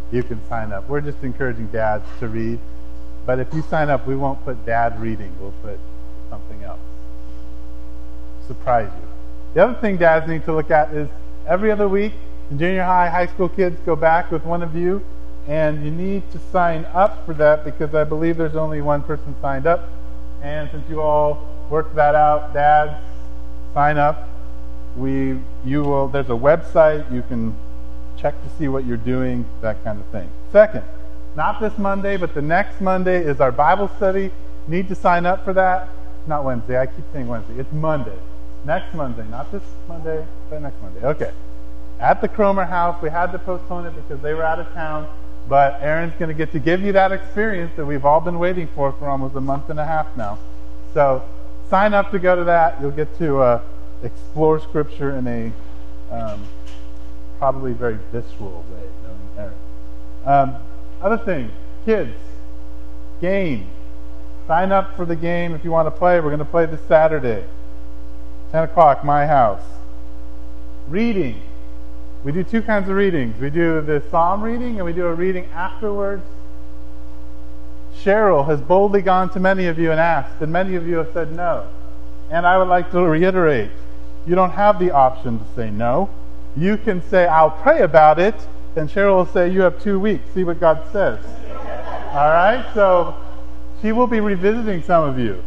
you can sign up. We're just encouraging dads to read. But if you sign up, we won't put dad reading. We'll put something else. Surprise you. The other thing dads need to look at is every other week, the junior high school kids go back with one of you, and you need to sign up for that because I believe there's only one person signed up. And since you all worked that out, dads, sign up. There's a website, you can check to see what you're doing, that kind of thing. Second, not this Monday, but the next Monday is our Bible study. Need to sign up for that. Not Wednesday, I keep saying Wednesday. It's Monday. Next Monday, not this Monday, but next Monday. Okay. At the Cromer house, we had to postpone it because they were out of town, but Aaron's going to get to give you that experience that we've all been waiting for almost a month and a half now. So sign up to go to that. You'll get to explore Scripture in a probably very visceral way, knowing Aaron. Other thing, kids, game. Sign up for the game if you want to play. We're going to play this Saturday, 10 o'clock, my house. Reading. We do two kinds of readings. We do the psalm reading and we do a reading afterwards. Cheryl has boldly gone to many of you and asked, and many of you have said no. And I would like to reiterate, you don't have the option to say no. You can say, I'll pray about it, and Cheryl will say, you have 2 weeks. See what God says. All right? So she will be revisiting some of you.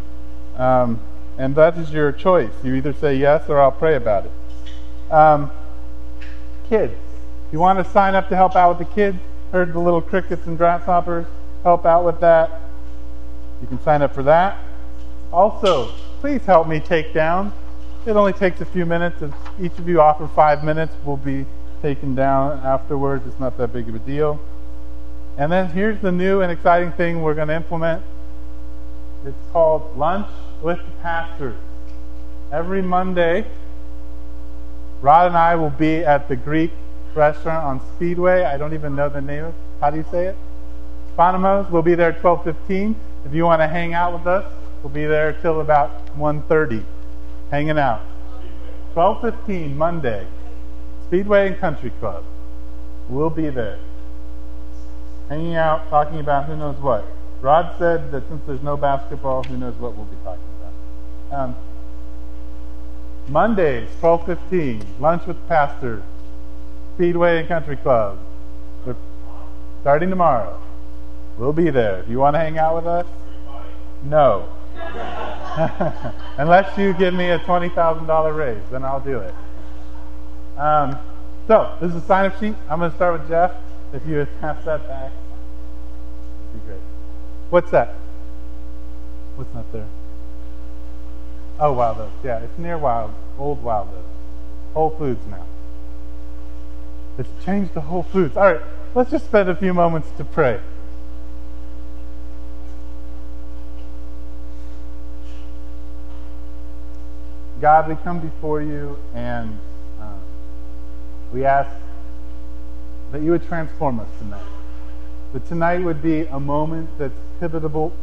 And that is your choice. You either say yes or I'll pray about it. Kids. You want to sign up to help out with the kids? Heard the little crickets and grasshoppers? Help out with that. You can sign up for that. Also, please help me take down. It only takes a few minutes. If each of you offer 5 minutes, we'll be taken down afterwards. It's not that big of a deal. And then here's the new and exciting thing we're going to implement. It's called Lunch with the Pastors. Every Monday, Rod and I will be at the Greek restaurant on Speedway. I don't even know the name of it. How do you say it? Spanamos. We'll be there at 12:15. If you want to hang out with us, we'll be there till about 1:30. Hanging out. 12:15 Monday. Speedway and Country Club. We'll be there. Hanging out, talking about who knows what. Rod said that since there's no basketball, who knows what we'll be talking about. Mondays, 12:15, lunch with pastors, Speedway and Country Club. We're starting tomorrow. We'll be there. If you want to hang out with us, no. Unless you give me a $20,000 raise, then I'll do it. So, this is a sign-up sheet. I'm going to start with Jeff. If you would pass that back, that'd be great. What's that? What's not there? Oh, Wild Oats. Yeah, it's near Old Wild Oats. Whole Foods now. It's changed to Whole Foods. All right, let's just spend a few moments to pray. God, we come before you and we ask that you would transform us tonight. That tonight would be a moment that's pivotal.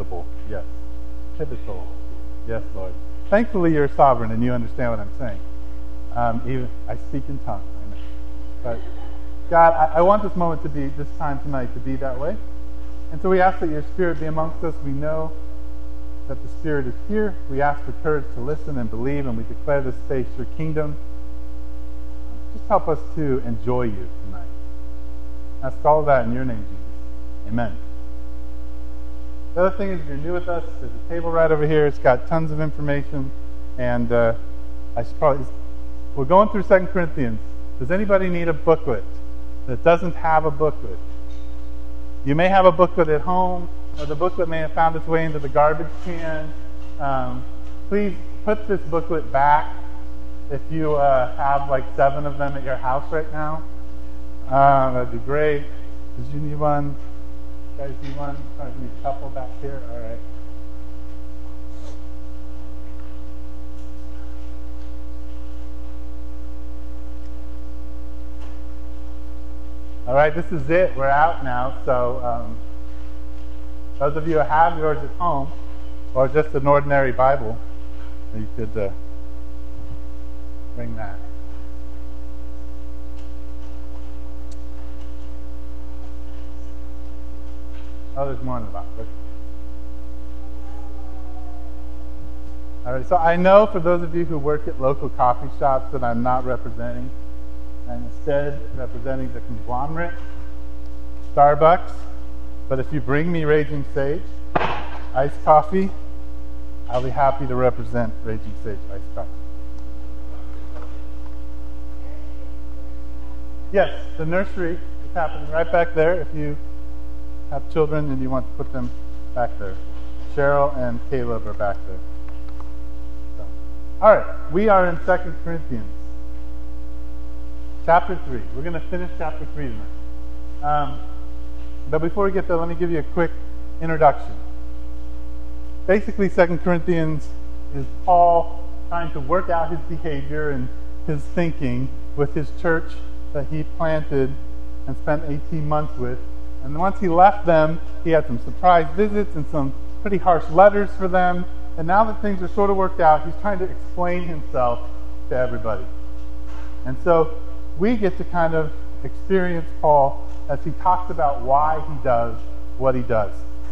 Yes, Lord. Thankfully, you're sovereign and you understand what I'm saying. Even I speak in tongues, I know. But God, I want this moment to be, this time tonight, to be that way. And so we ask that your Spirit be amongst us. We know that the Spirit is here. We ask for courage to listen and believe, and we declare this space your kingdom. Just help us to enjoy you tonight. Ask all of that in your name, Jesus. Amen. The other thing is, if you're new with us, there's a table right over here. It's got tons of information. And we're going through 2 Corinthians. Does anybody need a booklet that doesn't have a booklet? You may have a booklet at home, or the booklet may have found its way into the garbage can. Please put this booklet back if you have like 7 of them at your house right now. That'd be great. Did you need one? You guys need one? I need a couple back here. All right. All right, this is it. We're out now. So those of you who have yours at home, or just an ordinary Bible, you could bring that. Oh, there's more in the box. Okay. All right, so I know for those of you who work at local coffee shops that I'm not representing. I'm instead representing the conglomerate, Starbucks. But if you bring me Raging Sage iced coffee, I'll be happy to represent Raging Sage iced coffee. Yes, the nursery is happening right back there. If you have children and you want to put them back there. Cheryl and Caleb are back there. So. All right, we are in 2 Corinthians. Chapter 3. We're going to finish chapter 3 tonight. But before we get there, let me give you a quick introduction. Basically, 2 Corinthians is Paul trying to work out his behavior and his thinking with his church that he planted and spent 18 months with. And once he left them, he had some surprise visits and some pretty harsh letters for them. And now that things are sort of worked out, he's trying to explain himself to everybody. And so we get to kind of experience Paul as he talks about why he does what he does.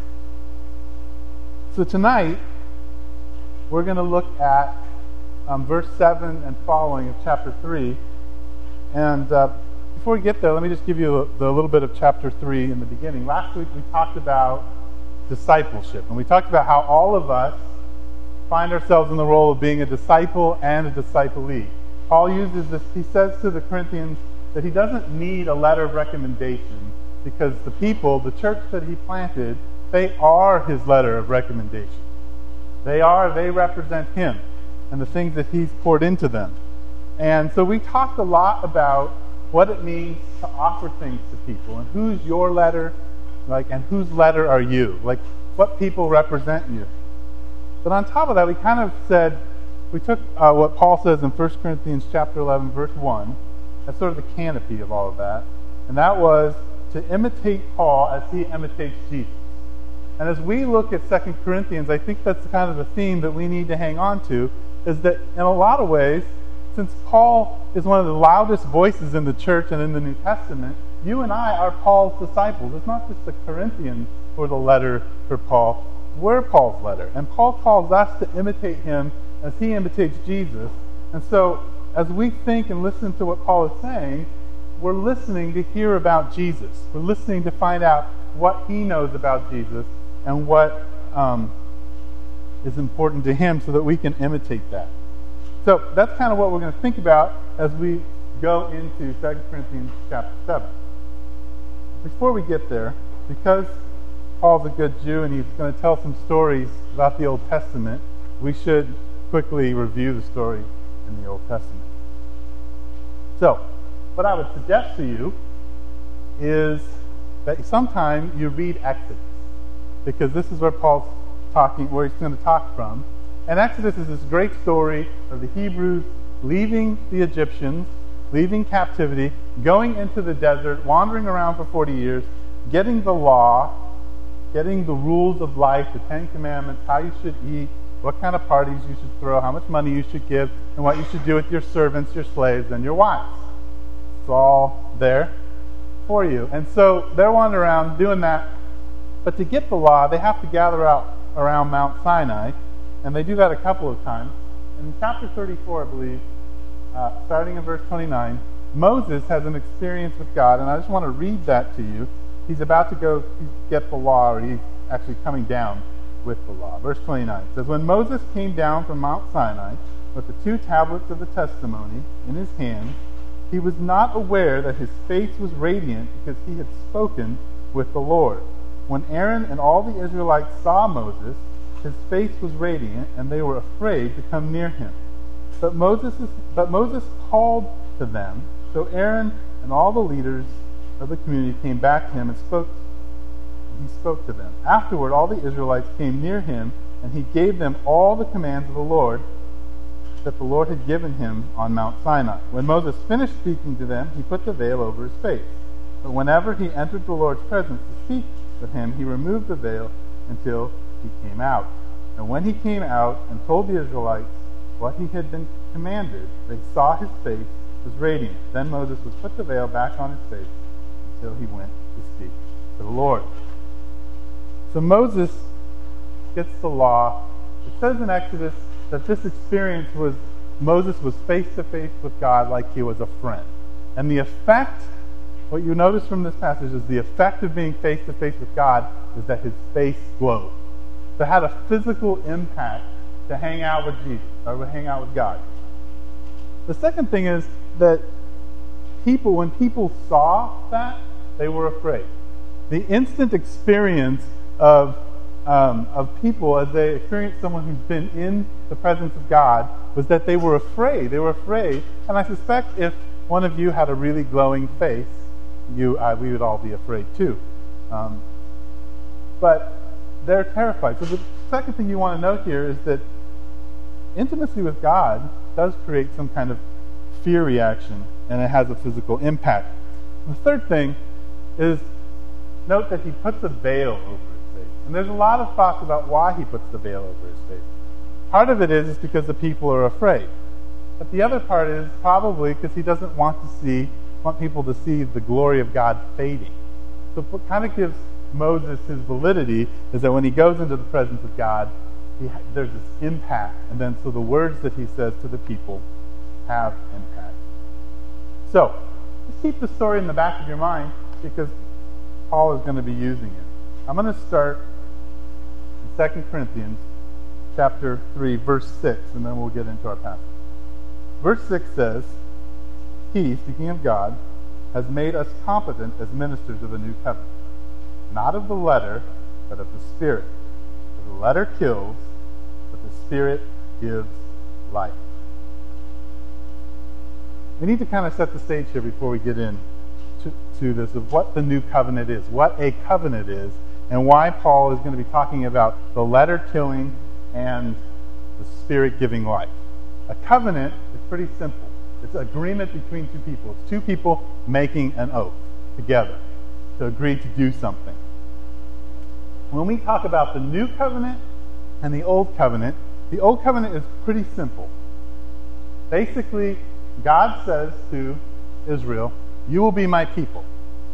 So tonight, we're going to look at verse 7 and following of chapter 3. And before we get there, let me just give you a little bit of chapter 3 in the beginning. Last week, we talked about discipleship. And we talked about how all of us find ourselves in the role of being a disciple and a disciplee. Paul uses this, he says to the Corinthians that he doesn't need a letter of recommendation because the people, the church that he planted, they are his letter of recommendation. They represent him and the things that he's poured into them. And so we talked a lot about what it means to offer things to people and who's your letter, and whose letter are you? What people represent you. But on top of that, we kind of said, we took what Paul says in 1 Corinthians chapter 11, verse 1, as sort of the canopy of all of that. And that was to imitate Paul as he imitates Jesus. And as we look at 2 Corinthians, I think that's kind of the theme that we need to hang on to, is that in a lot of ways, since Paul is one of the loudest voices in the church and in the New Testament, you and I are Paul's disciples. It's not just the Corinthians who are the letter for Paul. We're Paul's letter. And Paul calls us to imitate him as he imitates Jesus. And so, as we think and listen to what Paul is saying, we're listening to hear about Jesus. We're listening to find out what he knows about Jesus and what is important to him so that we can imitate that. So that's kind of what we're going to think about as we go into 2 Corinthians chapter 7. Before we get there, because Paul's a good Jew and he's going to tell some stories about the Old Testament, we should quickly review the story in the Old Testament. So, what I would suggest to you is that sometime you read Exodus, because this is where Paul's talking, where he's going to talk from. And Exodus is this great story of the Hebrews leaving the Egyptians, leaving captivity, going into the desert, wandering around for 40 years, getting the law, getting the rules of life, the 10 Commandments, how you should eat, what kind of parties you should throw, how much money you should give, and what you should do with your servants, your slaves, and your wives. It's all there for you. And so they're wandering around doing that. But to get the law, they have to gather out around Mount Sinai, and they do that a couple of times. In chapter 34, I believe, starting in verse 29, Moses has an experience with God, and I just want to read that to you. He's about to go get the law, or he's actually coming down with the law. Verse 29 says, "When Moses came down from Mount Sinai with the 2 tablets of the testimony in his hand, he was not aware that his face was radiant because he had spoken with the Lord. When Aaron and all the Israelites saw Moses, his face was radiant, and they were afraid to come near him. But Moses called to them, so Aaron and all the leaders of the community came back to him and he spoke to them. Afterward, all the Israelites came near him, and he gave them all the commands of the Lord that the Lord had given him on Mount Sinai. When Moses finished speaking to them, he put the veil over his face. But whenever he entered the Lord's presence to speak with him, he removed the veil until he came out. And when he came out and told the Israelites what he had been commanded, they saw his face was radiant. Then Moses would put the veil back on his face until he went to speak to the Lord." So Moses gets the law. It says in Exodus that this experience was Moses was face to face with God like he was a friend. And the effect, what you notice from this passage is the effect of being face to face with God is that his face glowed. So it had a physical impact to hang out with Jesus, or to hang out with God. The second thing is that when people saw that, they were afraid. The instant experience of people as they experienced someone who's been in the presence of God was that they were afraid. They were afraid. And I suspect if one of you had a really glowing face, we would all be afraid too. But they're terrified. So the second thing you want to note here is that intimacy with God does create some kind of fear reaction, and it has a physical impact. The third thing is note that he puts a veil over his face. And there's a lot of talk about why he puts the veil over his face. Part of it is because the people are afraid. But the other part is probably because he doesn't want people to see the glory of God fading. So what kind of gives Moses his validity is that when he goes into the presence of God, there's this impact. And then so the words that he says to the people have impact. So just keep the story in the back of your mind because Paul is going to be using it. I'm going to start in 2 Corinthians chapter 3, verse 6, and then we'll get into our passage. Verse 6 says, He, speaking of God, has made us competent as ministers of the new covenant, not of the letter, but of the Spirit. For the letter kills, but the Spirit gives life. We need to kind of set the stage here before we get into this of what the new covenant is, what a covenant is, and why Paul is going to be talking about the letter killing and the Spirit giving life. A covenant is pretty simple. It's an agreement between two people. It's two people making an oath together to agree to do something. When we talk about the new covenant and the old covenant is pretty simple. Basically, God says to Israel, you will be my people.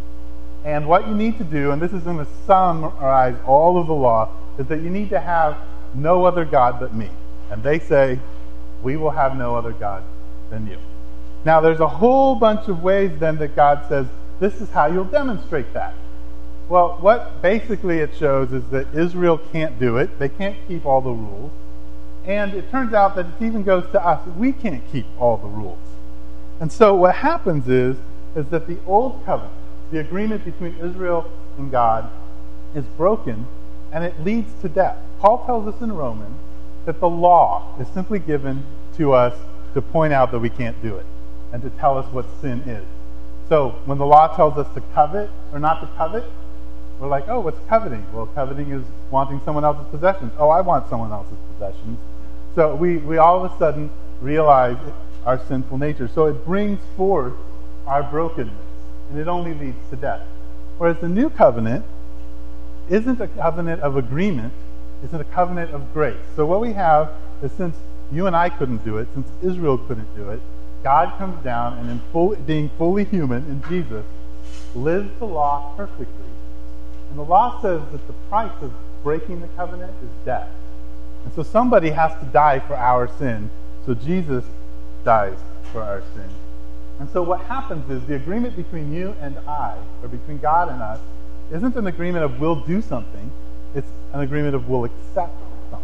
And what you need to do, and this is going to summarize all of the law, is that you need to have no other God but me. And they say, we will have no other God than you. Now, there's a whole bunch of ways then that God says, this is how you'll demonstrate that. Well, what basically it shows is that Israel can't do it. They can't keep all the rules. And it turns out that it even goes to us. We can't keep all the rules. And so what happens is that the old covenant, the agreement between Israel and God, is broken, and it leads to death. Paul tells us in Romans that the law is simply given to us to point out that we can't do it and to tell us what sin is. So when the law tells us to covet or not to covet, we're like, oh, what's coveting? Well, coveting is wanting someone else's possessions. Oh, I want someone else's possessions. So we all of a sudden realize our sinful nature. So it brings forth our brokenness, and it only leads to death. Whereas the new covenant isn't a covenant of agreement, it's a covenant of grace. So what we have is, since you and I couldn't do it, since Israel couldn't do it, God comes down and being fully human in Jesus, lives the law perfectly. And the law says that the price of breaking the covenant is death. And so somebody has to die for our sin. So Jesus dies for our sin. And so what happens is the agreement between you and I, or between God and us, isn't an agreement of we'll do something. It's an agreement of we'll accept something.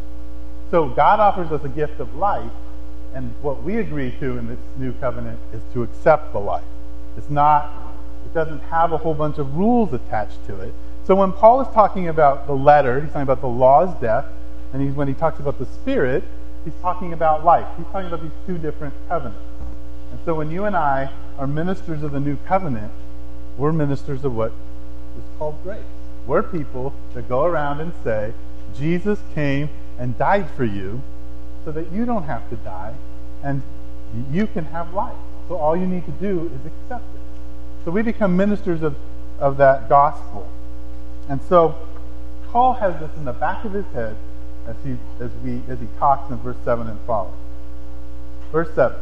So God offers us a gift of life, and what we agree to in this new covenant is to accept the life. It doesn't have a whole bunch of rules attached to it. So when Paul is talking about the letter, he's talking about the law is death, and when he talks about the Spirit, he's talking about life. He's talking about these two different covenants. And so when you and I are ministers of the new covenant, we're ministers of what is called grace. We're people that go around and say, Jesus came and died for you so that you don't have to die and you can have life. So all you need to do is accept it. So we become ministers of that gospel. And so Paul has this in the back of his head as he talks in verse 7 and following. Verse 7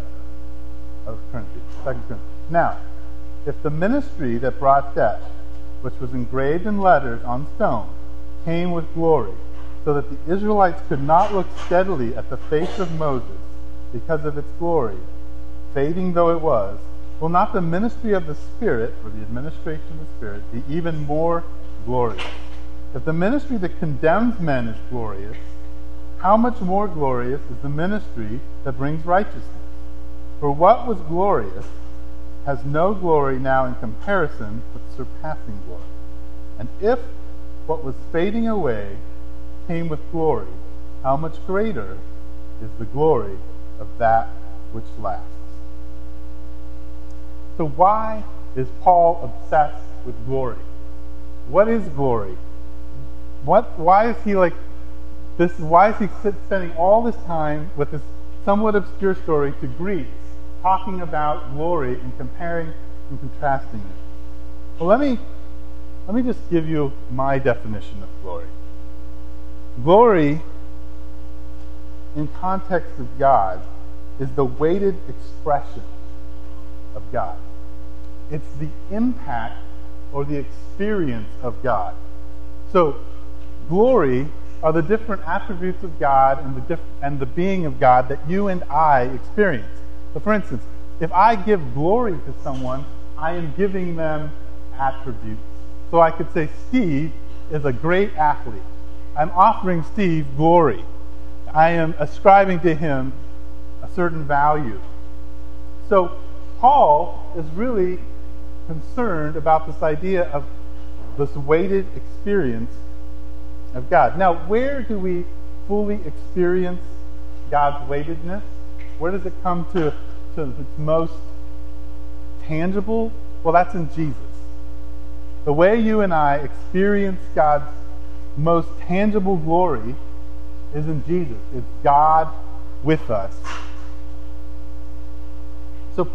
of 2 Corinthians. Now, if the ministry that brought death, which was engraved in letters on stone, came with glory, so that the Israelites could not look steadily at the face of Moses because of its glory, fading though it was, will not the ministry of the Spirit, or the administration of the Spirit, be even more glorious? If the ministry that condemns men is glorious, how much more glorious is the ministry that brings righteousness? For what was glorious has no glory now in comparison with surpassing glory. And if what was fading away came with glory, how much greater is the glory of that which lasts? So why is Paul obsessed with glory? What is glory? Why is he like this? Why is he spending all this time with this somewhat obscure story to Greeks, talking about glory and comparing and contrasting it? Well, let me just give you my definition of glory. Glory, in context of God, is the weighted expression of God. It's the impact or the experience of God. So, glory are the different attributes of God and the being of God that you and I experience. So, for instance, if I give glory to someone, I am giving them attributes. So I could say Steve is a great athlete. I'm offering Steve glory. I am ascribing to him a certain value. So Paul is really concerned about this idea of this weighted experience of God. Now, where do we fully experience God's weightedness? Where does it come to its most tangible? Well, that's in Jesus. The way you and I experience God's most tangible glory is in Jesus. It's God with us. So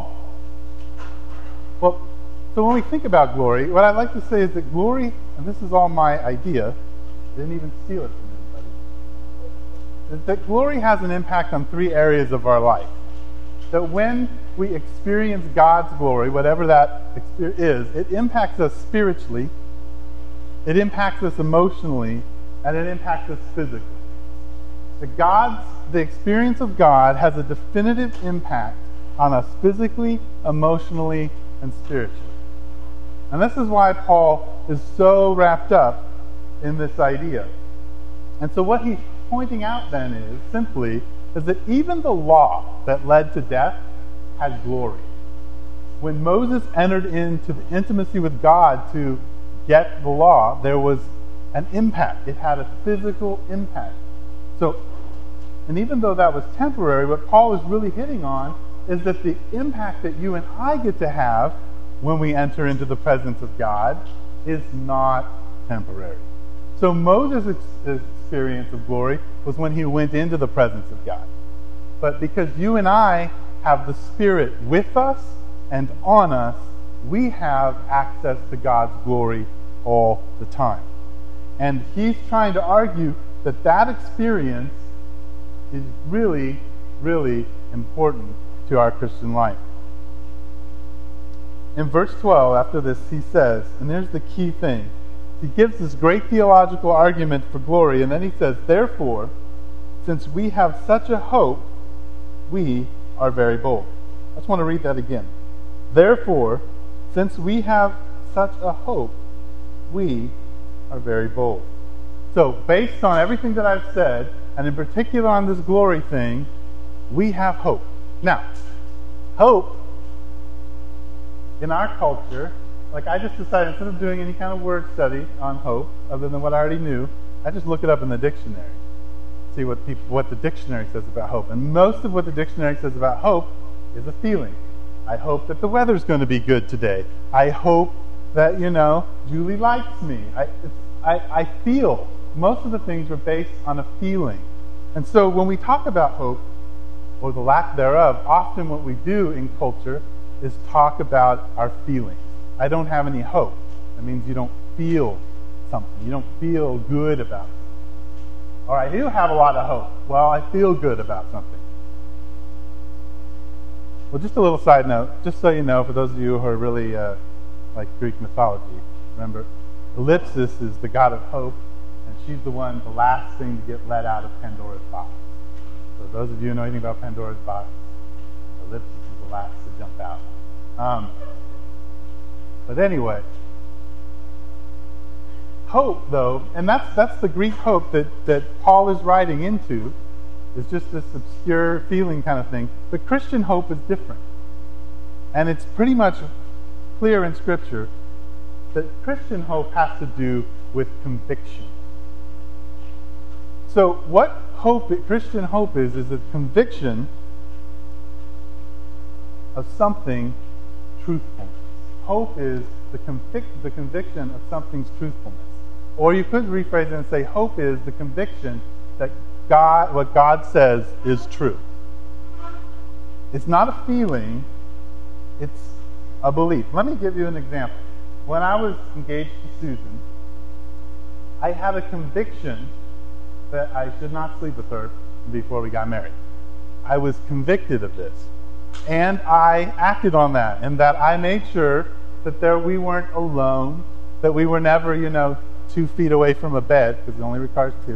so when we think about glory, what I'd like to say is that glory, and this is all my idea, I didn't even steal it from anybody, is that glory has an impact on three areas of our life. That when we experience God's glory, whatever that is, it impacts us spiritually, it impacts us emotionally, and it impacts us physically. The experience of God has a definitive impact on us physically, emotionally, and spiritually. And this is why Paul is so wrapped up in this idea. And so what he's pointing out then is that even the law that led to death had glory. When Moses entered into the intimacy with God to get the law, there was an impact. It had a physical impact. And even though that was temporary, what Paul is really hitting on is that the impact that you and I get to have when we enter into the presence of God is not temporary. So Moses' experience of glory was when he went into the presence of God. But because you and I have the Spirit with us and on us, we have access to God's glory all the time. And he's trying to argue that experience is really, really important to our Christian life. In verse 12, after this, he says, and there's the key thing, he gives this great theological argument for glory, and then he says, therefore, since we have such a hope, we are very bold. I just want to read that again. Therefore, since we have such a hope, we are very bold. So, based on everything that I've said, and in particular on this glory thing, we have hope. Now, hope in our culture, like I just decided instead of doing any kind of word study on hope, other than what I already knew, I just look it up in the dictionary. See what the dictionary says about hope. And most of what the dictionary says about hope is a feeling. I hope that the weather's going to be good today. I hope that, Julie likes me. I feel. Most of the things are based on a feeling. And so when we talk about hope, or the lack thereof, often what we do in culture is talk about our feelings. I don't have any hope. That means you don't feel something. You don't feel good about it. Or I do have a lot of hope. Well, I feel good about something. Well, just a little side note, just so you know, for those of you who are really like Greek mythology, remember, Ellipsis is the god of hope, she's the last thing to get let out of Pandora's box. So those of you who know anything about Pandora's box, Ellipsis is the last to jump out. But anyway, hope, though, and that's the Greek hope that Paul is writing into, is just this obscure feeling kind of thing. But Christian hope is different. And it's pretty much clear in Scripture that Christian hope has to do with conviction. So what Christian hope is a conviction of something truthfulness. Hope is the conviction of something's truthfulness. Or you could rephrase it and say hope is the conviction that what God says is true. It's not a feeling, it's a belief. Let me give you an example. When I was engaged to Susan, I had a conviction that I should not sleep with her before we got married. I was convicted of this. And I acted on that, and that I made sure that we weren't alone, that we were never, 2 feet away from a bed, because it only requires 2.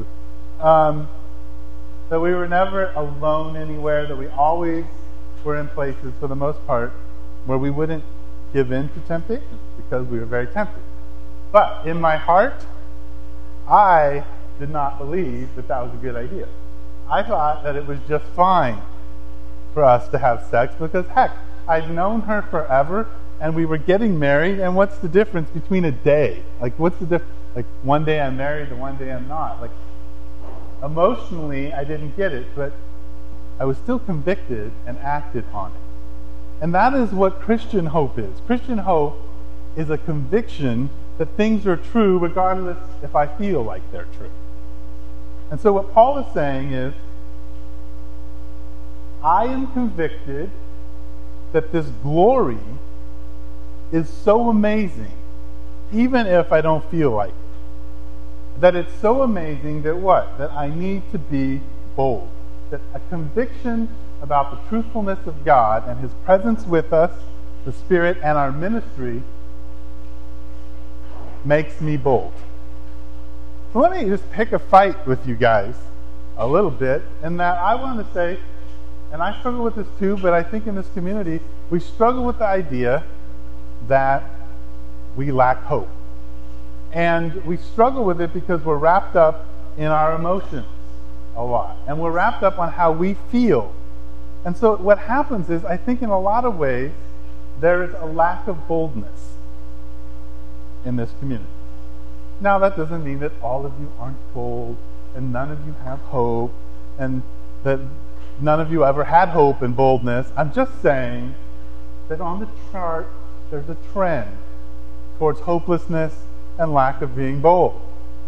That we were never alone anywhere, that we always were in places, for the most part, where we wouldn't give in to temptation, because we were very tempted. But in my heart, I did not believe that was a good idea. I thought that it was just fine for us to have sex, because heck, I'd known her forever, and we were getting married, and what's the difference between a day? What's the difference? One day I'm married and one day I'm not. Emotionally, I didn't get it, but I was still convicted and acted on it. And that is what Christian hope is. Christian hope is a conviction that things are true regardless if I feel like they're true. And so what Paul is saying is, I am convicted that this glory is so amazing, even if I don't feel like it. That it's so amazing that what? That I need to be bold. That a conviction about the truthfulness of God and His presence with us, the Spirit, and our ministry makes me bold. So let me just pick a fight with you guys a little bit, in that I want to say, and I struggle with this too, but I think in this community, we struggle with the idea that we lack hope. And we struggle with it because we're wrapped up in our emotions a lot. And we're wrapped up on how we feel. And so what happens is, I think in a lot of ways, there is a lack of boldness in this community. Now, that doesn't mean that all of you aren't bold, and none of you have hope, and that none of you ever had hope and boldness. I'm just saying that on the chart, there's a trend towards hopelessness and lack of being bold.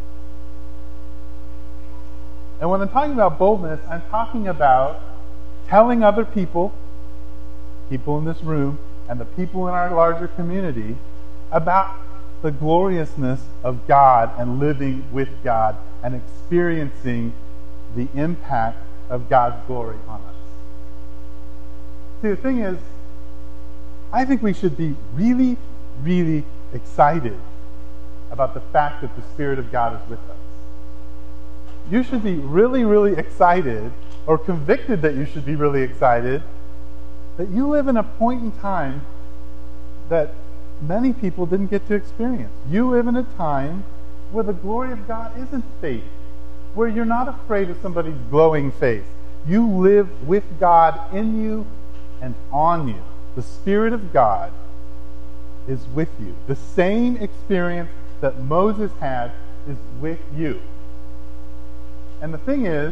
And when I'm talking about boldness, I'm talking about telling other people in this room, and the people in our larger community, about the gloriousness of God and living with God and experiencing the impact of God's glory on us. See, the thing is, I think we should be really, really excited about the fact that the Spirit of God is with us. You should be really, really excited, or convicted that you should be really excited, that you live in a point in time that many people didn't get to experience. You live in a time where the glory of God isn't fading, where you're not afraid of somebody's glowing face. You live with God in you and on you. The Spirit of God is with you. The same experience that Moses had is with you. And the thing is,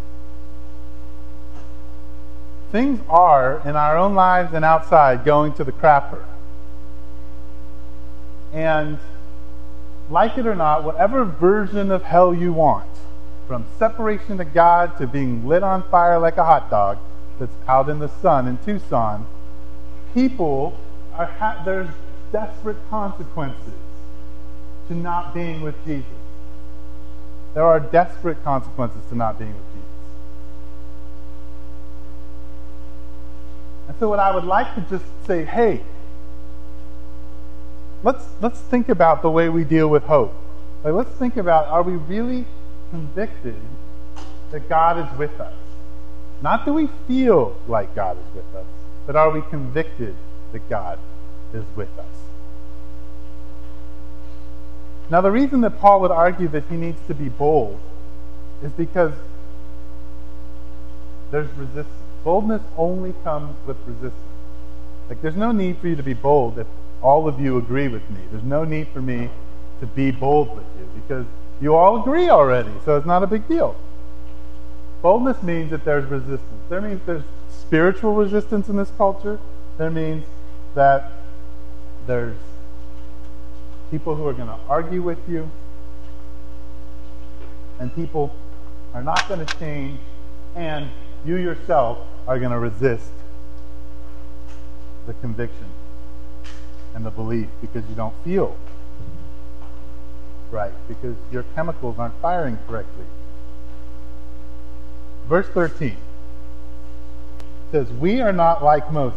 things are, in our own lives and outside, going to the crapper. And like it or not, whatever version of hell you want, from separation to God to being lit on fire like a hot dog that's out in the sun in Tucson, people there's desperate consequences to not being with Jesus. There are desperate consequences to not being with Jesus. And so what I would like to just say, hey, let's think about the way we deal with hope. Like, let's think about, are we really convicted that God is with us? Not that we feel like God is with us, but are we convicted that God is with us? Now, the reason that Paul would argue that he needs to be bold is because there's resistance. Boldness only comes with resistance. Like, there's no need for you to be bold if all of you agree with me. There's no need for me to be bold with you because you all agree already, so it's not a big deal. Boldness means that there's resistance. There means there's spiritual resistance in this culture. There means that there's people who are going to argue with you, and people are not going to change, and you yourself are going to resist the conviction and the belief because you don't feel right, because your chemicals aren't firing correctly. Verse 13 says, "We are not like Moses,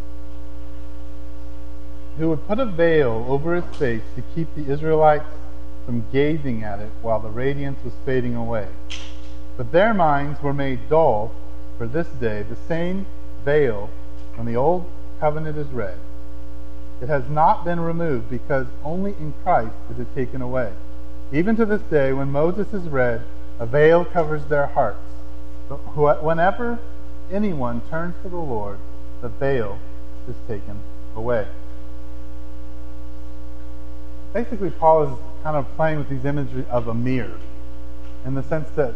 who would put a veil over his face to keep the Israelites from gazing at it while the radiance was fading away. But their minds were made dull for this day, the same veil when the old covenant is read. It has not been removed because only in Christ is it taken away. Even to this day, when Moses is read, a veil covers their hearts. But whenever anyone turns to the Lord, the veil is taken away." Basically, Paul is kind of playing with these imagery of a mirror, in the sense that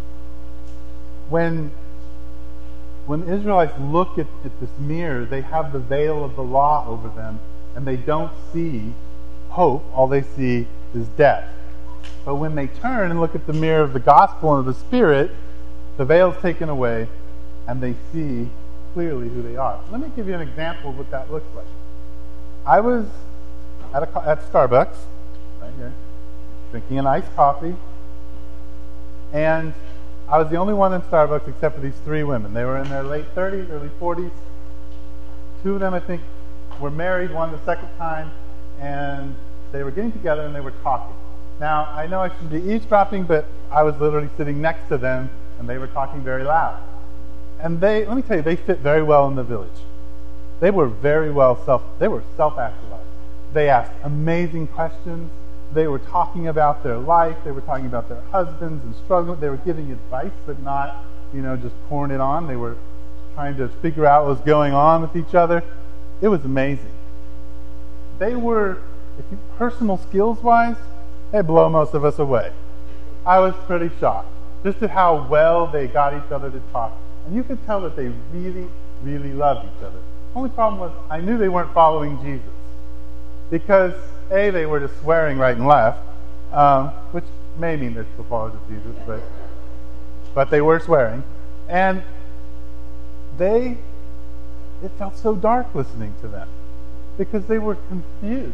when Israelites look at this mirror, they have the veil of the law over them, and they don't see hope. All they see is death. But when they turn and look at the mirror of the gospel and of the Spirit, the veil is taken away, and they see clearly who they are. Let me give you an example of what that looks like. I was at Starbucks, right here, drinking an iced coffee, and I was the only one in Starbucks except for these three women. They were in their late 30s, early 40s. Two of them, I think, were married, one the second time, and they were getting together and they were talking. Now, I know I shouldn't be eavesdropping, but I was literally sitting next to them, and they were talking very loud. And let me tell you, they fit very well in the village. They were very well self-actualized. They asked amazing questions. They were talking about their life. They were talking about their husbands and struggling. They were giving advice, but not, just pouring it on. They were trying to figure out what was going on with each other. It was amazing. They were, personal skills-wise, they blow most of us away. I was pretty shocked just at how well they got each other to talk. And you could tell that they really, really loved each other. The only problem was I knew they weren't following Jesus. Because, A, they were just swearing right and left, which may mean they're still followers of Jesus, but they were swearing. And it felt so dark listening to them because they were confused.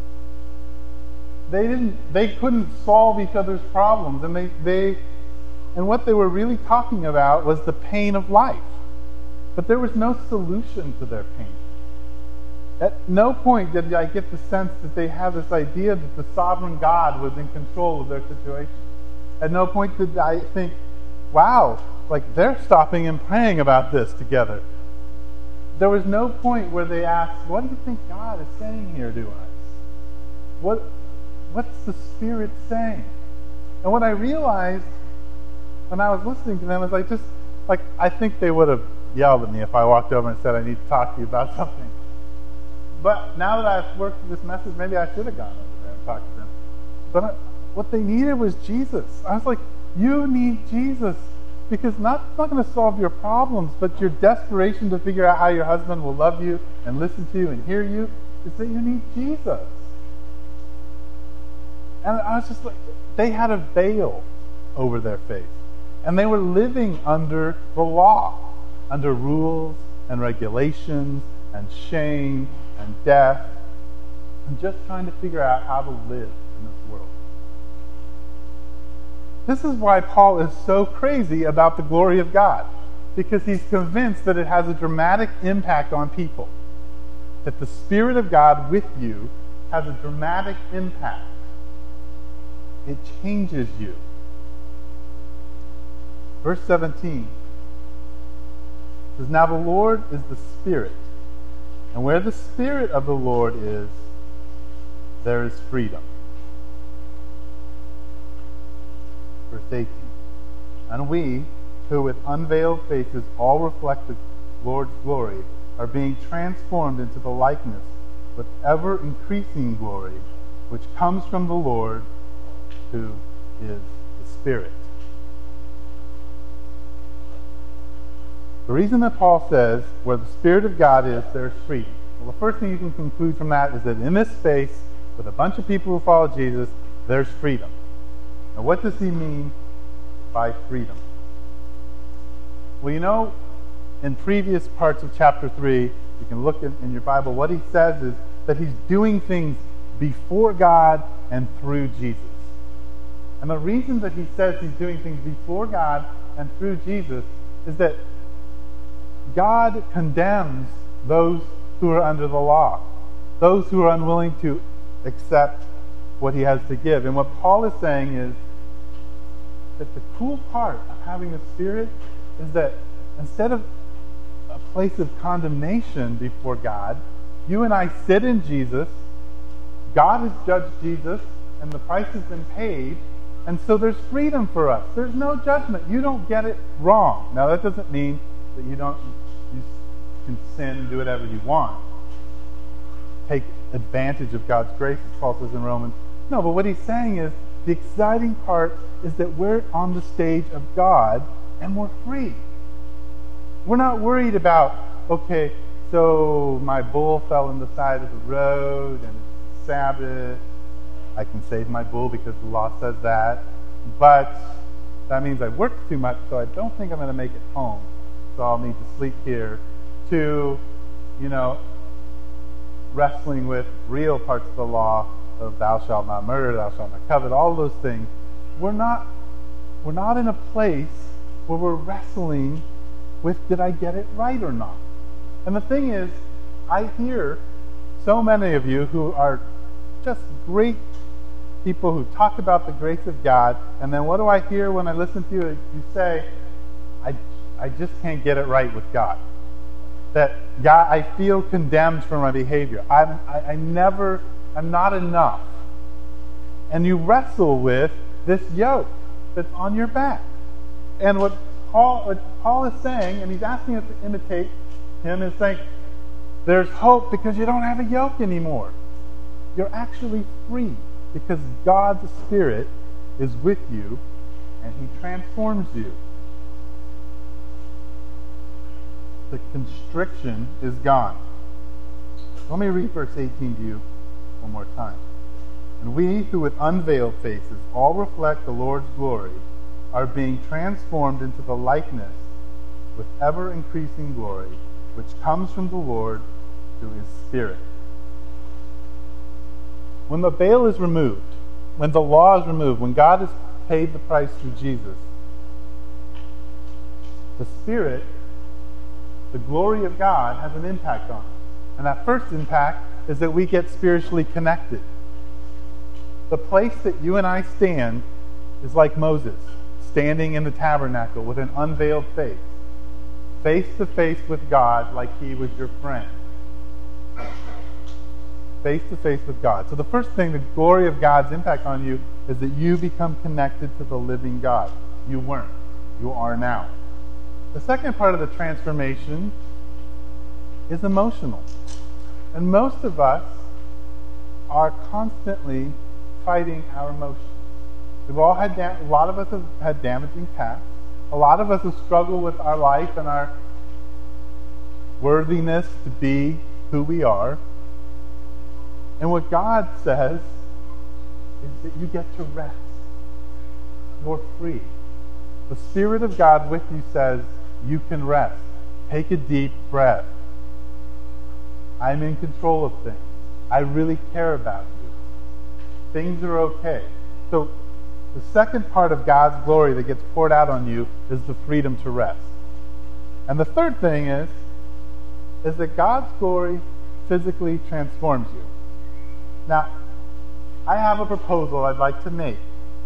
They couldn't solve each other's problems, and what they were really talking about was the pain of life. But there was no solution to their pain. At no point did I get the sense that they had this idea that the sovereign God was in control of their situation. At no point did I think, wow, like they're stopping and praying about this together. There was no point where they asked, what do you think God is saying here to us? What's the Spirit saying? And what I realized when I was listening to them is I think they would have yelled at me if I walked over and said, I need to talk to you about something. But now that I've worked through this message, maybe I should have gone over there and talked to them. But what they needed was Jesus. I was like, you need Jesus. Because it's not going to solve your problems, but your desperation to figure out how your husband will love you and listen to you and hear you is that you need Jesus. And I was just like, they had a veil over their face. And they were living under the law, under rules and regulations and shame and death, and just trying to figure out how to live in this world. This is why Paul is so crazy about the glory of God, because he's convinced that it has a dramatic impact on people, that the Spirit of God with you has a dramatic impact. it changes you. Verse 17 says, "Now the Lord is the Spirit, and where the Spirit of the Lord is, there is freedom." Verse 18, "And we, who with unveiled faces all reflect the Lord's glory, are being transformed into the likeness with ever-increasing glory, which comes from the Lord, who is the Spirit." The reason that Paul says, where the Spirit of God is, there is freedom. Well, the first thing you can conclude from that is that in this space, with a bunch of people who follow Jesus, there's freedom. Now, what does he mean by freedom? Well, you know, in previous parts of chapter 3, you can look in your Bible, what he says is that he's doing things before God and through Jesus. And the reason that he says he's doing things before God and through Jesus is that God condemns those who are under the law, those who are unwilling to accept what he has to give. And what Paul is saying is that the cool part of having the Spirit is that instead of a place of condemnation before God, you and I sit in Jesus, God has judged Jesus, and the price has been paid, and so there's freedom for us. There's no judgment. You don't get it wrong. Now, that doesn't mean that you can sin and do whatever you want. Take advantage of God's grace, as Paul says in Romans. No, but what he's saying is the exciting part is that we're on the stage of God and we're free. We're not worried about, okay, so my bull fell on the side of the road and it's Sabbath. I can save my bull because the law says that. But that means I worked too much, so I don't think I'm going to make it home. So I'll need to sleep here. To, wrestling with real parts of the law of thou shalt not murder, thou shalt not covet, all those things. We're not in a place where we're wrestling with, did I get it right or not? And the thing is, I hear so many of you who are just great people who talk about the grace of God, and then what do I hear when I listen to you? You say, I just can't get it right with God. That God, I feel condemned for my behavior. I'm not enough. And you wrestle with this yoke that's on your back. And what Paul is saying, and he's asking us to imitate him, is saying, there's hope because you don't have a yoke anymore. You're actually free because God's Spirit is with you and he transforms you. The constriction is gone. Let me read verse 18 to you one more time. "And we who with unveiled faces all reflect the Lord's glory are being transformed into the likeness with ever-increasing glory, which comes from the Lord who is Spirit." When the veil is removed, when the law is removed, when God has paid the price through Jesus, the Spirit, the glory of God, has an impact on us. And that first impact is that we get spiritually connected. The place that you and I stand is like Moses, standing in the tabernacle with an unveiled face to face with God like he was your friend. Face to face with God. So the first thing, the glory of God's impact on you, is that you become connected to the living God. You weren't. You are now. The second part of the transformation is emotional. And most of us are constantly fighting our emotions. We've all had, a lot of us have had damaging pasts. A lot of us have struggled with our life and our worthiness to be who we are. And what God says is that you get to rest. You're free. The Spirit of God with you says, you can rest. Take a deep breath. I'm in control of things. I really care about you. Things are okay. So the second part of God's glory that gets poured out on you is the freedom to rest. And the third thing is that God's glory physically transforms you. Now, I have a proposal I'd like to make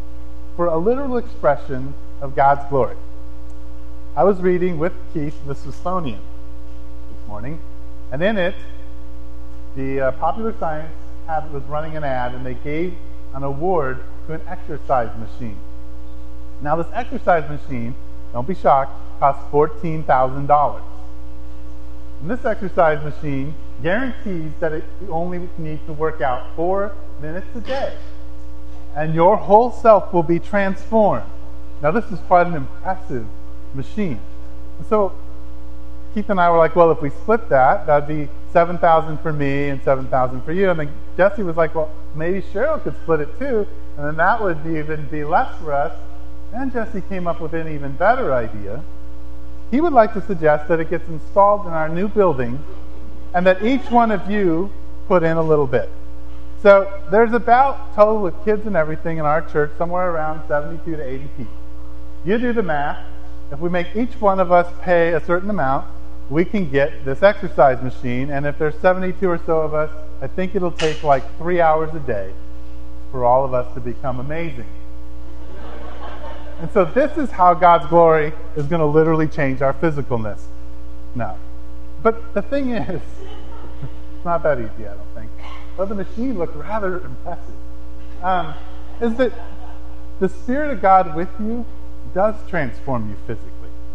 for a literal expression of God's glory. I was reading with Keith the Smithsonian this morning, and in it, the Popular Science was running an ad, and they gave an award to an exercise machine. Now, this exercise machine, don't be shocked, costs $14,000. And this exercise machine guarantees that you only need to work out 4 minutes a day, and your whole self will be transformed. Now, this is quite an impressive machine. And so Keith and I were like, well, if we split that, that'd be $7,000 for me and $7,000 for you. And then Jesse was like, well, maybe Cheryl could split it too, and then that would even be less for us. And Jesse came up with an even better idea. He would like to suggest that it gets installed in our new building and that each one of you put in a little bit. So there's about, total with kids and everything in our church, somewhere around 72 to 80 people. You do the math. If we make each one of us pay a certain amount, we can get this exercise machine. And if there's 72 or so of us, I think it'll take like 3 hours a day for all of us to become amazing. And so this is how God's glory is going to literally change our physicalness. No. But the thing is, it's not that easy, I don't think. But the machine looked rather impressive. Is that the Spirit of God with you does transform you physically.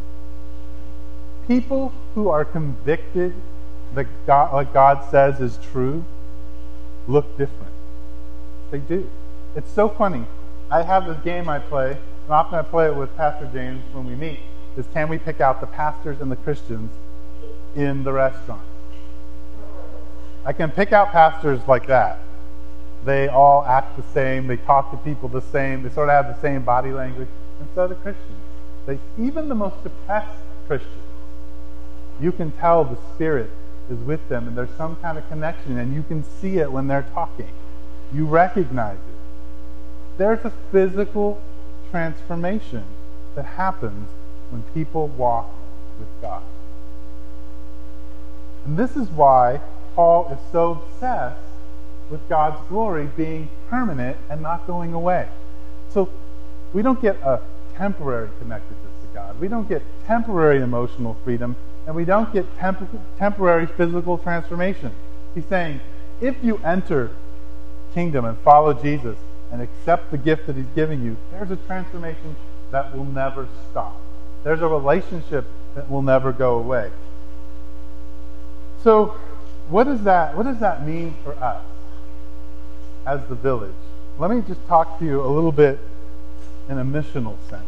People who are convicted that what God says is true look different. They do. It's so funny. I have this game I play, and often I play it with Pastor James when we meet, is can we pick out the pastors and the Christians in the restaurant? I can pick out pastors like that. They all act the same, they talk to people the same, they sort of have the same body language, and so do Christians. Even the most depressed Christians, you can tell the Spirit is with them, and there's some kind of connection, and you can see it when they're talking. You recognize it. There's a physical transformation that happens when people walk with God. And this is why Paul is so obsessed with God's glory being permanent and not going away. So we don't get a temporary connectedness to God. We don't get temporary emotional freedom, and we don't get temporary physical transformation. He's saying, if you enter kingdom and follow Jesus and accept the gift that he's giving you, there's a transformation that will never stop. There's a relationship that will never go away. So what does that mean for us as the village? Let me just talk to you a little bit in a missional sense.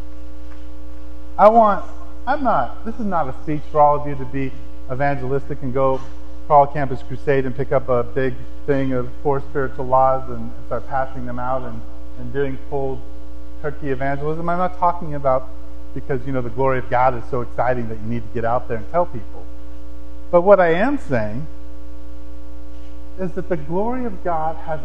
This is not a speech for all of you to be evangelistic and go call a campus crusade and pick up a big thing of 4 spiritual laws and start passing them out and doing cold turkey evangelism. I'm not talking about because, the glory of God is so exciting that you need to get out there and tell people. But what I am saying is that the glory of God has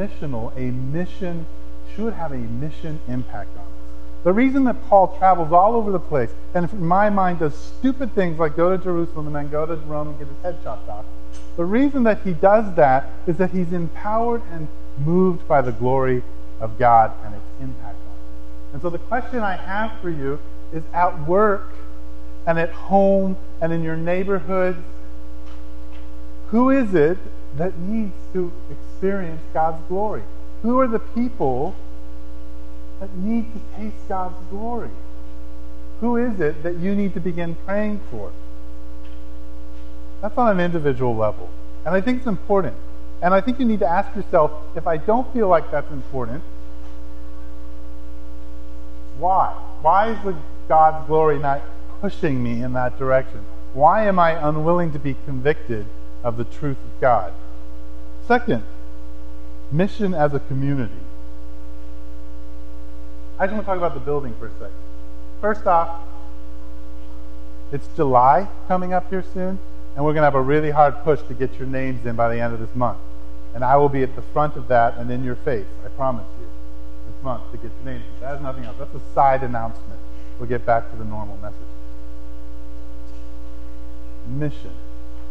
should have a mission impact on us. The reason that Paul travels all over the place, and in my mind does stupid things like go to Jerusalem and then go to Rome and get his head chopped off, the reason that he does that is that he's empowered and moved by the glory of God and its impact on him. And so the question I have for you is, at work and at home and in your neighborhood, who is it that needs to experience God's glory? Who are the people that need to taste God's glory? Who is it that you need to begin praying for? That's on an individual level. And I think it's important. And I think you need to ask yourself, if I don't feel like that's important, why? Why is God's glory not pushing me in that direction? Why am I unwilling to be convicted of the truth of God? Second, mission as a community. I just want to talk about the building for a second. First off, it's July coming up here soon, and we're going to have a really hard push to get your names in by the end of this month. And I will be at the front of that and in your face, I promise you, this month to get your names in. That has nothing else. That's a side announcement. We'll get back to the normal message. Mission.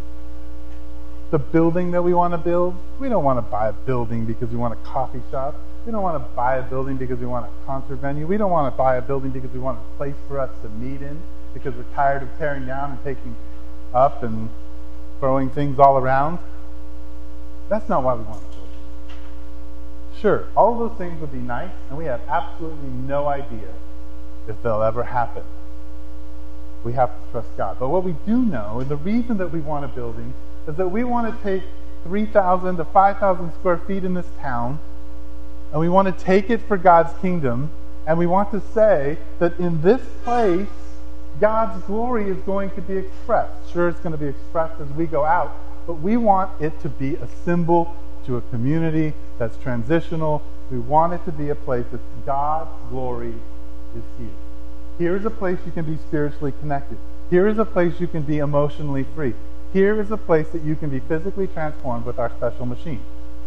The building that we want to build, we don't want to buy a building because we want a coffee shop. We don't want to buy a building because we want a concert venue. We don't want to buy a building because we want a place for us to meet in, because we're tired of tearing down and taking up and throwing things all around. That's not why we want a building. Sure, all of those things would be nice, and we have absolutely no idea if they'll ever happen. We have to trust God. But what we do know, and the reason that we want a building, is that we want to take 3,000 to 5,000 square feet in this town, and we want to take it for God's kingdom, and we want to say that in this place, God's glory is going to be expressed. Sure, it's going to be expressed as we go out, but we want it to be a symbol to a community that's transitional. We want it to be a place that God's glory is here. Here is a place you can be spiritually connected. Here is a place you can be emotionally free. Here is a place that you can be physically transformed with our special machine.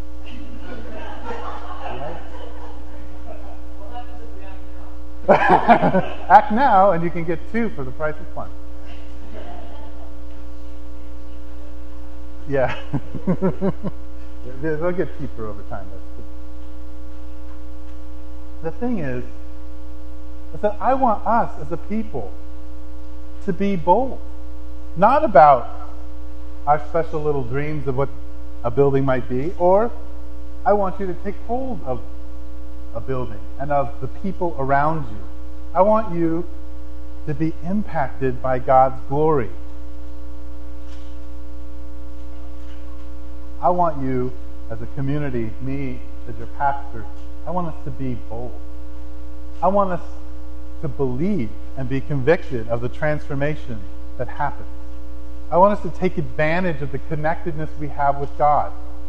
Act now, and you can get 2 for the price of 1. Yeah. They'll get cheaper over time. The thing is that I want us as a people to be bold. Not about our special little dreams of what a building might be, or I want you to take hold of a building and of the people around you. I want you to be impacted by God's glory. I want you as a community, me as your pastor, I want us to be bold. I want us to believe and be convicted of the transformation that happens. I want us to take advantage of the connectedness we have with God.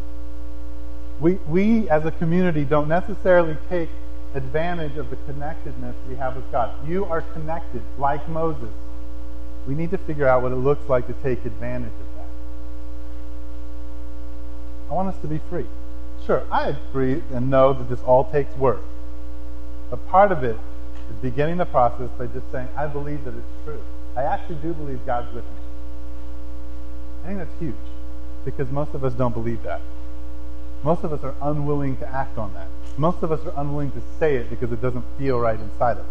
We as a community don't necessarily take advantage of the connectedness we have with God. You are connected, like Moses. We need to figure out what it looks like to take advantage of that. I want us to be free. Sure, I agree and know that this all takes work. But part of it is beginning the process by just saying, I believe that it's true. I actually do believe God's with me. I think that's huge, because most of us don't believe that. Most of us are unwilling to act on that. Most of us are unwilling to say it because it doesn't feel right inside of us.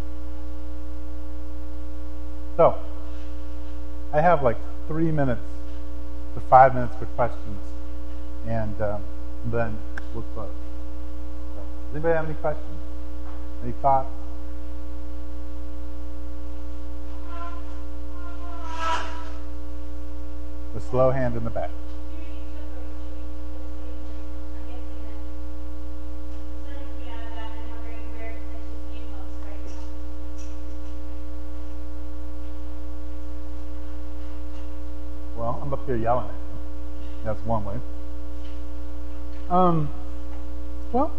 So, I have like 3 minutes to 5 minutes for questions, and then we'll close. So, does anybody have any questions? Any thoughts? The slow hand in the back. Well, I'm up here yelling at you. That's one way. Well,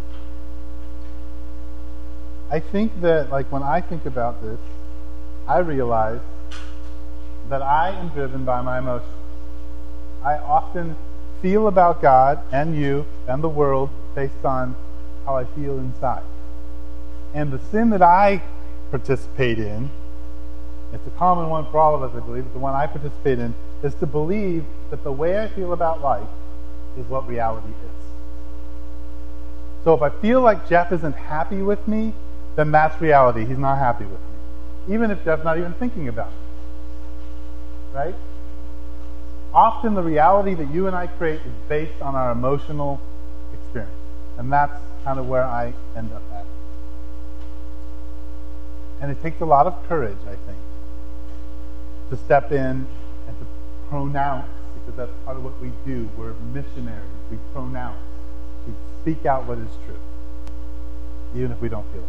I think that, like, when I think about this, I realize that I am driven by my emotions. I often feel about God and you and the world based on how I feel inside. And the sin that I participate in, it's a common one for all of us, I believe, but the one I participate in is to believe that the way I feel about life is what reality is. So if I feel like Jeff isn't happy with me, then that's reality. He's not happy with me. Even if Jeff's not even thinking about me. Right? Often the reality that you and I create is based on our emotional experience. And that's kind of where I end up at. And it takes a lot of courage, I think, to step in and to pronounce, because that's part of what we do. We're missionaries. We pronounce. We speak out what is true, even if we don't feel it.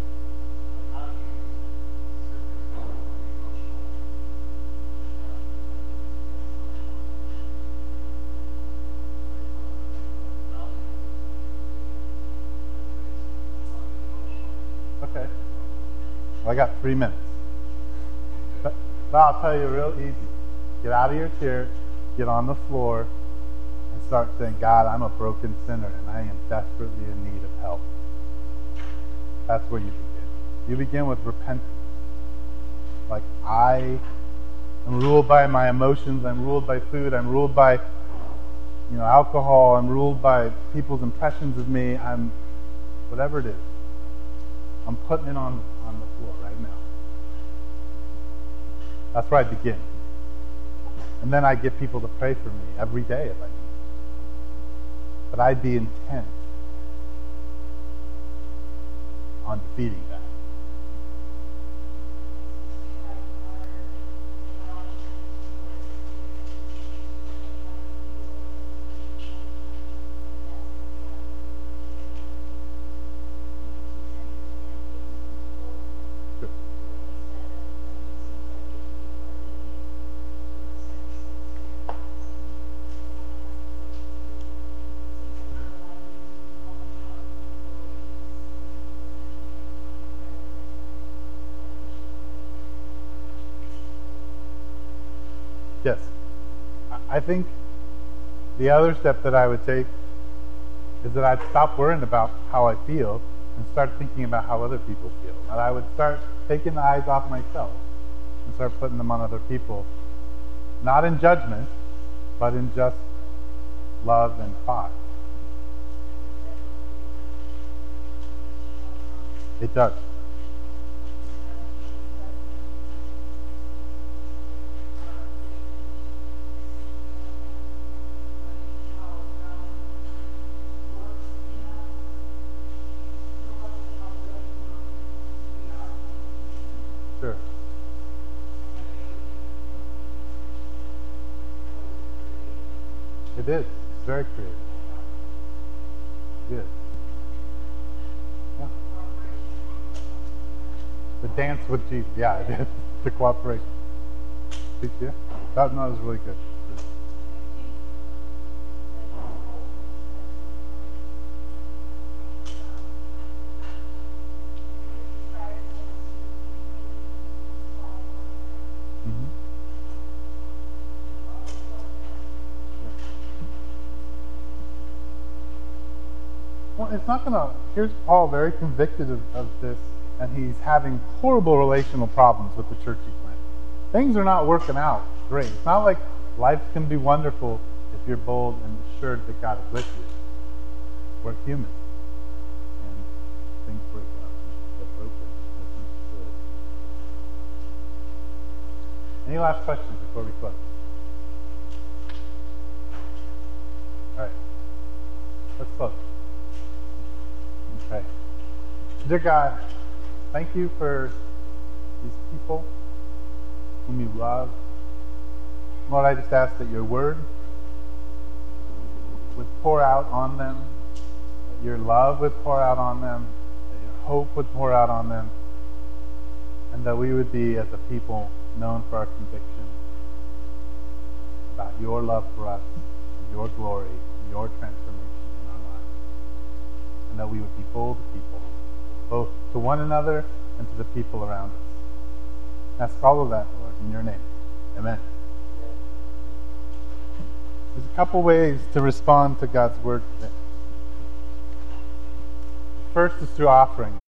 Okay. Well, I got 3 minutes. But I'll tell you real easy. Get out of your chair, get on the floor, and start saying, God, I'm a broken sinner, and I am desperately in need of help. That's where you begin. You begin with repentance. Like, I am ruled by my emotions, I'm ruled by food, I'm ruled by alcohol, I'm ruled by people's impressions of me, I'm whatever it is. I'm putting it on the floor right now. That's where I begin. And then I get people to pray for me every day if I need. But I'd be intent on defeating that. Yes. I think the other step that I would take is that I'd stop worrying about how I feel and start thinking about how other people feel. That I would start taking the eyes off myself and start putting them on other people. Not in judgment, but in just love and thought. It does. Sure. It is. It's very creative. It is. Yeah. The dance with Jesus. Yeah, it is. The cooperation. Yeah. That was really good. Well, it's not going to... Here's Paul very convicted of this, and he's having horrible relational problems with the church he's planted. Things are not working out great. It's not like life can be wonderful if you're bold and assured that God is with you. We're human. And things break up. Get broken. Misunderstood. Any last questions before we close? All right. Let's close. Okay. Dear God, thank you for these people whom you love. Lord, I just ask that your word would pour out on them, that your love would pour out on them, that your hope would pour out on them, and that we would be, as a people, known for our conviction about your love for us, and your glory, and your transformation in our lives. And that we would be bold people, both to one another and to the people around us. Ask all of that, Lord, in your name. Amen. There's a couple ways to respond to God's word today. First is through offering.